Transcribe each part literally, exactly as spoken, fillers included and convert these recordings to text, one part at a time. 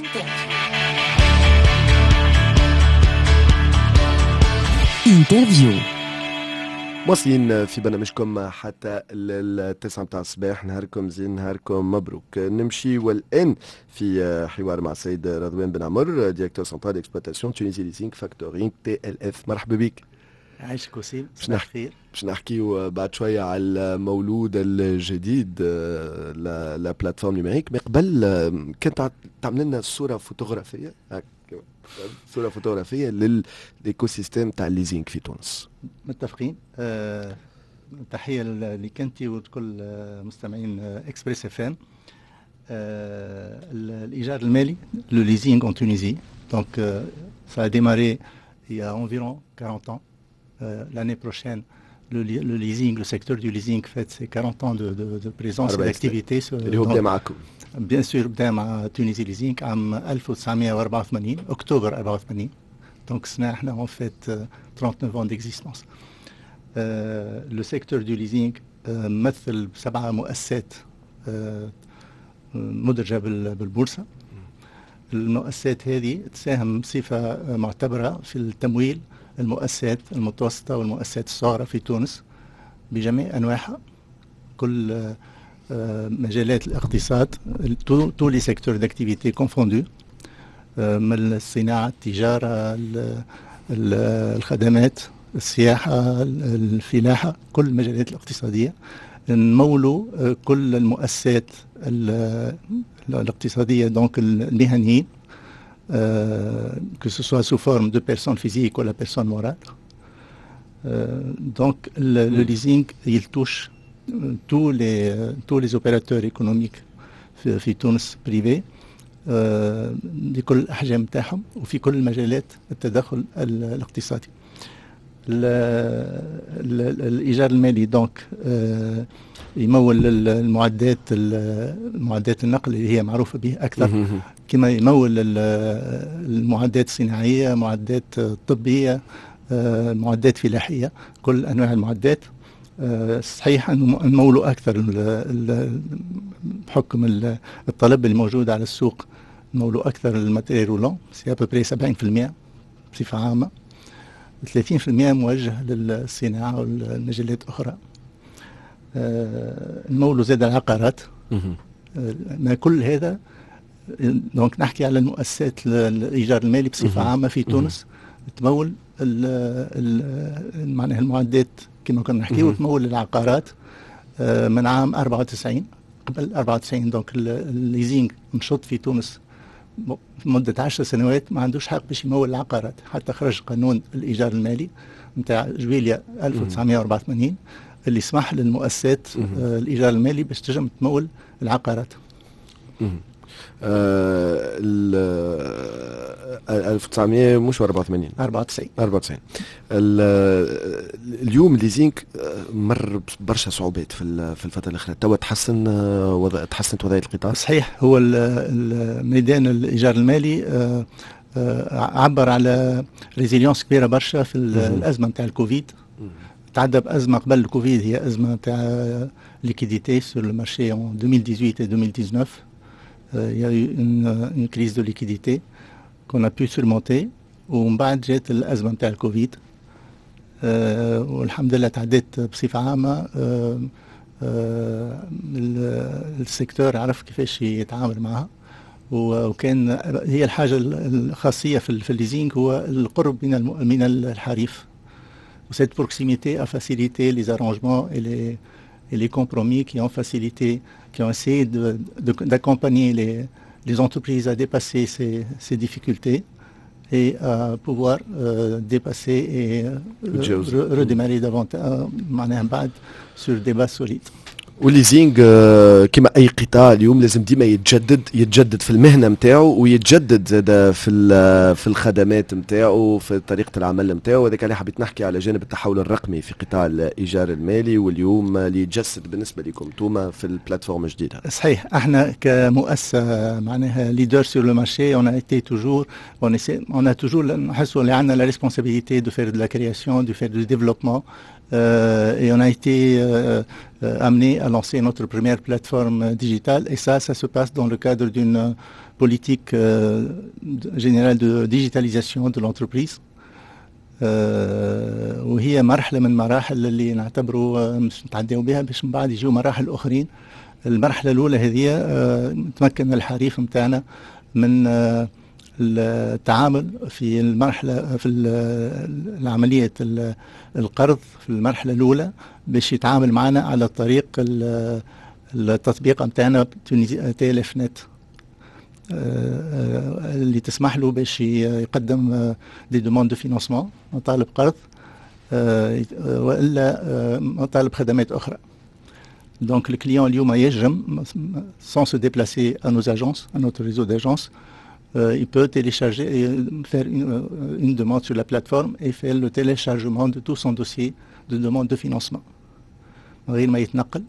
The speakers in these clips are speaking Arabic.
انترفيو. واصلين في برنامجكم حتى التسعة متاع الصباح. نهاركم زين، نهاركم مبروك. نمشي والآن في حوار مع السيد رضوان بن عمر، ديريكتور سنترال اكسبلواتاسيون تونيزي ليزينغ فاكتورينغ تي ال اف. مرحبا بك. عايشك وسيم، صباح الخير. باش نحكيو بعد شويه على المولود الجديد لا بلاتفورم نيميريك. من قبل كنت تعمل لنا صوره فوتوغرافيه، صوره فوتوغرافيه للايكو سيستيم تاع الليزينغ في تونس. متفقين. أه تحيه لكنتي ولكل مستمعين اكسبريس اف ام. أه الايجار المالي لو ليزينغ en Tunisie. Donc euh, ça a démarré il y a environ quarante ans. Euh, l'année prochaine, le, le leasing, le secteur du leasing fête ses quarante ans de, de, de présence et d'activité. Bien sûr, بدأ مع تونيزي ليزينغ عام ألف وتسعمائة وأربعة وثمانين أكتوبر أربعة وثمانين. Donc سنة احنا en fait trente-neuf ans d'existence. Euh, le secteur du leasing euh, مثل بسبعة مؤسسات euh, مدرجة بالبورصة. المؤسسات هذه تساهم بصفة معتبرة في التمويل المؤسسات المتوسطة والمؤسسات الصغرى في تونس بجميع أنواعها، كل مجالات الاقتصاد، tous les secteurs d'activité confondus، من الصناعة، التجارة، الخدمات، السياحة، الفلاحة، كل المجالات الاقتصادية. نمولوا كل المؤسسات الاقتصادية دونك المهنيين، Euh, que ce soit sous forme de personnes physiques ou la personne morale. Euh, donc le, le leasing, il touche euh, tous les euh, tous les opérateurs économiques في تونس بريفي بكل الأحجام تاعهم وفي كل المجالات التدخل الاقتصادي. الإيجار المالي دونك يمول المعدات المعدات النقل اللي هي معروفة به أكثر، كما يمول المعدات الصناعية، معدات طبية، معدات فلاحية، كل أنواع المعدات. صحيح أنه نمولوا أكثر بحكم الطلب الموجود على السوق، نمولوا أكثر الماتيريال رولون، سي أبوبري سبعين بالمئة بصفة عامة، ثلاثين بالمئة موجه للصناعة والمجالات الأخرى. نمولوا زاد العقارات. ما كل هذا دونك نحكي على المؤسسات الإيجار المالي بصفة عامة في تونس تمول معناها المعدات كما كنا نحكي، وتمول العقارات من عام أربعة وتسعين. قبل أربعة وتسعين دونك الليزينغ نشط في تونس مدة عشر سنوات ما عندوش حق باش يمول العقارات، حتى خرج قانون الإيجار المالي نتاع جويليا ألف وتسعمائة وأربعة وثمانين اللي سمح للمؤسسات الإيجار المالي باش تجم تمول العقارات. ألف وتسعمائة مش أربعة وثمانين أربعة وتسعين أربعة وتسعين. اليوم الليزينغ مر برشا صعوبات في في الفتره الاخيره، توا تحسن وضع تحسنت وضعيه القطاع. صحيح، هو الميدان الايجار المالي عبر على ريزيليونس كبيره برشا في الازمه نتاع الكوفيد. تعدى بازمه قبل الكوفيد، هي ازمه تاع ليكيديتي سور لو مارشي en deux mille dix-huit et deux mille dix-neuf. Il y a eu une, une crise de liquidité qu'on a pu surmonter, ومن بعد جات الأزمة نتاع الكوفيد. أه والحمد لله تعديت بصفة عامة. أه أه السيكتور عرف كيفاش يتعامل معها، وكان هي الحاجة الخاصية في الليزينغ هو القرب من من الحريف. وسيت بروكسيميتي a facilité les arrangements et les et les compromis qui ont facilité, qui ont essayé de, de, d'accompagner les, les entreprises à dépasser ces, ces difficultés et à pouvoir euh, dépasser et euh, re, redémarrer davantage sur des bases solides. والليزينغ كما اي قطاع اليوم لازم ديما يتجدد يتجدد في المهنه نتاعو، ويتجدد زاد في في الخدمات نتاعو، في طريقه العمل نتاعو. وهذاك اللي حبيت نحكي على جانب التحول الرقمي في قطاع الايجار المالي، واليوم اللي يتجسد بالنسبه لكم انتوما في البلاتفورم الجديده. صحيح، احنا كمؤسسه معناها ليدر سور لو مارشي، اون ايتي توجور اون اون ا توجور نحسوا اللي عندنا لا ريسبونسابيلتي دو فير دو لا كرياسيون، دو فير دو ديفلوبمون. Euh, et on a été euh, euh, amené à lancer notre première plateforme digitale, et ça, ça se passe dans le cadre d'une politique euh, générale de digitalisation de l'entreprise. آه وهي مرحلة من مراحل اللي نعتبروا مش نتعداو بها باش من بعد يجيو مراحل أخرين. المرحلة الأولى هذه آه تمكن الحريف متاعنا من آه التعامل في المرحلة في العملية القرض في المرحلة الأولى باش يتعامل معنا على طريق التطبيق متاعنا تي ال اف نت اللي تسمح له باش يقدم دي دوموند دو فينانسمون مطالب قرض والا مطالب خدمات اخرى. دونك الكليون اليوم يجم sans se déplacer à nos agences, à notre réseau d'agences, il peut télécharger et faire une, une demande sur la plateforme et faire le téléchargement de tout son dossier de demande de financement من غير ما يتنقل.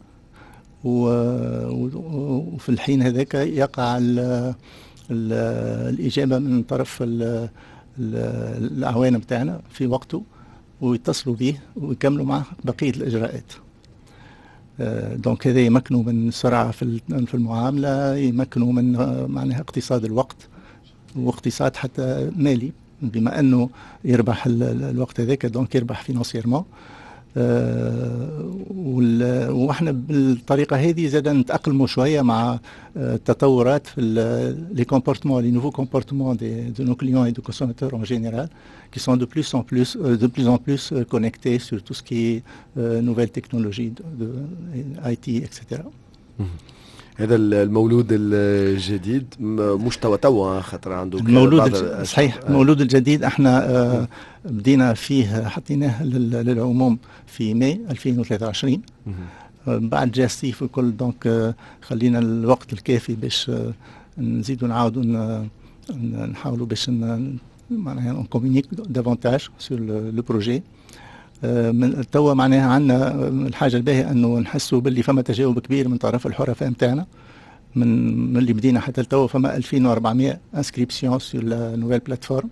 وفي الحين هذاك يقع ال ال الإجابة من طرف ال الأعوان بتاعنا في وقته ويتصلوا به ويكملوا معه بقية الإجراءات. دونك هذا يمكنوا من السرعة في المعاملة، يمكنوا من معناها اقتصاد الوقت واقتصاد حتى مالي، بما أنه يربح الوقت هذاك دونك يربح فينانسيرمون. أه واحنا بالطريقه هذه زاد نتاقلموا شويه مع التطورات في لي كومبورتمون لي نوفو كومبورتمون دي دو نو كليون اي دو كونسوماتور en général qui sont de plus en plus de plus en plus connectés sur tout ce qui est nouvelles technologies de, de آي تي et cetera. هذا المولود الجديد مش توا توا خاطر عنده المولود صحيح. آه. المولود الجديد احنا آه بدينا فيه حطيناه للعموم في ماي ألفين وثلاثة وعشرين. آه بعد جا الصيف وكل دونك آه خلينا الوقت الكافي باش آه نزيدوا نعاودوا نحاولوا باش معناها نكومونيك دافونتاج سور لو بروجي. من توا معناها عندنا الحاجه الباهيه انه نحسوا باللي فما تجاوب كبير من طرف الحرفاء نتاعنا. من من اللي بدينا حتى لتوا فما ألفين وأربعمائة انسكريبسيون سور لا نوفيل بلاتفورم.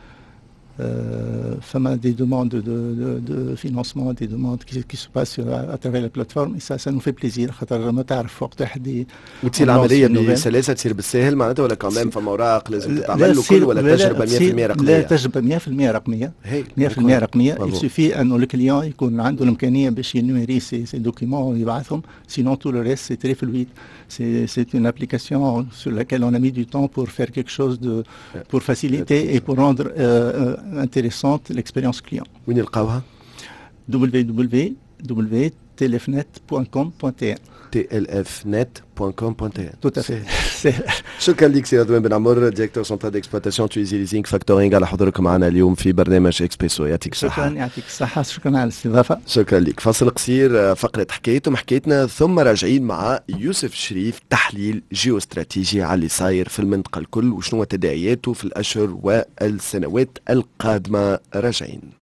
فما دي دوموند دو دو دو فينانسمون دي دوموند كي سو باس اترافير لا بلاتفورم. سا سا نو في بليزير خاطر ما تعرف وقت واحد وتصير العمليه بسلاسه تصير بالساهل معناتها ولا كمان فما اوراق لازم تتعمل له كل ولا تجربه مية بالمية رقميه؟ لا تجربه مية بالمية رقميه مية بالمية رقميه. يسوفي انه الكليون يكون عنده الامكانيه باش ينويري سي سي دوكيومون ويبعثهم. سينون تو لو ريست سي تري فلويد. سي سي اون ابليكاسيون sur laquelle on a mis du temps pour faire quelque chose de pour faciliter et pour rendre euh, intéressante l'expérience client. وين يلقاوها؟ دبليو دبليو دبليو دوت تي ال اف نت دوت كوم دوت تي ان تي ال اف نت دوت كوم دوت تي ان. tout à fait. شكرا لك سي رضوان بن عمر، ديريكتور سنترال ديكسبلواتاسيون تويزي ليزينغ فاكتورينغ، على حضورك معنا اليوم في برنامج اكسبريسو. يعطيك الصحة. شكرا يعطيك الصحة. شكرا على الاستضافة. شكرا لك. فاصل قصير، فقرة حكايتهم حكايتنا، ثم راجعين مع يوسف شريف تحليل جيوستراتيجي على اللي صاير في المنطقة الكل وشنو تداعياته في الأشهر والسنوات القادمة. راجعين.